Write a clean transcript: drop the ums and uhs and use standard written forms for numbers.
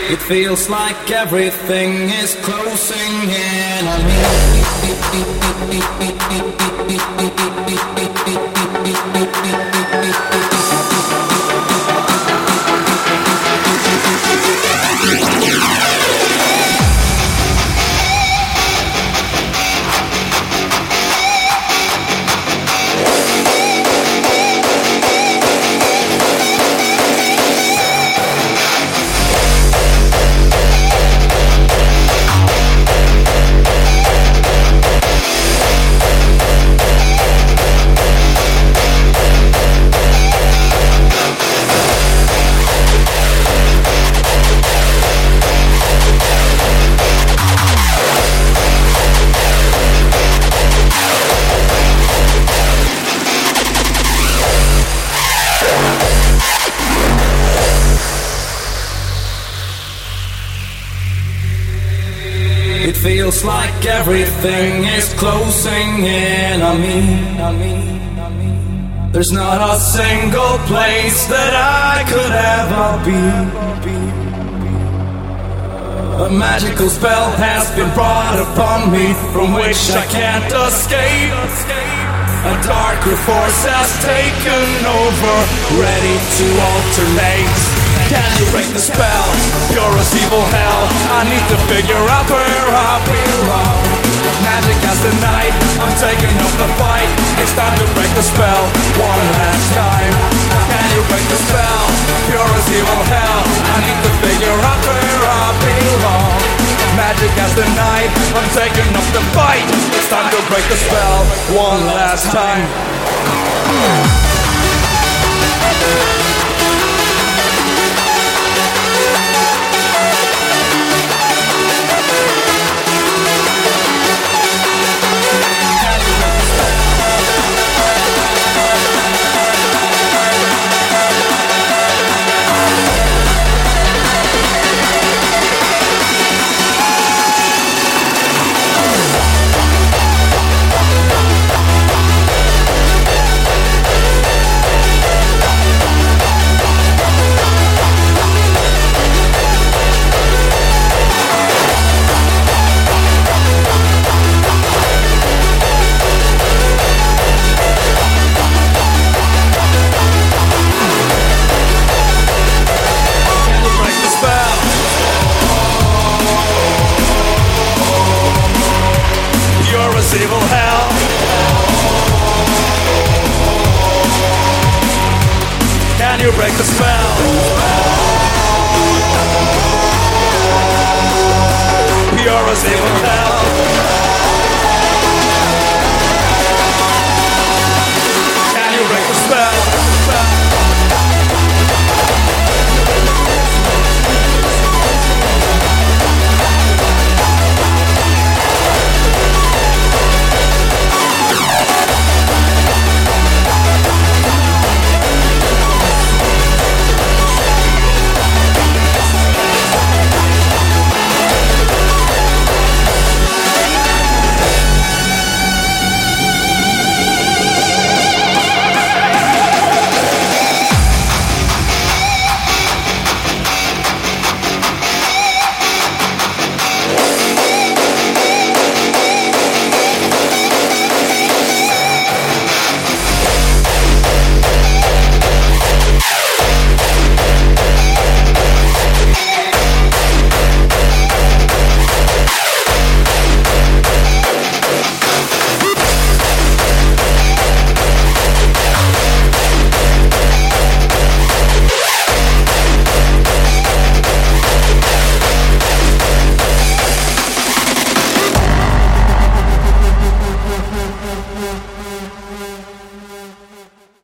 It feels like everything is closing in on It feels like everything is closing in on me. There's not a single place that I could ever be. A magical spell has been brought upon me from which I can't escape. A darker force has taken over, ready to alternate. Can you break the spell? You're as evil hell. I need to figure out where I belong. Magic as the night, I'm taking up the fight. It's time to break the spell one last time. Can you break the spell? You're as evil hell. I need to figure out where I belong. Magic as the night, I'm taking up the fight. It's time to break the spell one last time. Evil hell. Can you break the spell? You're as evil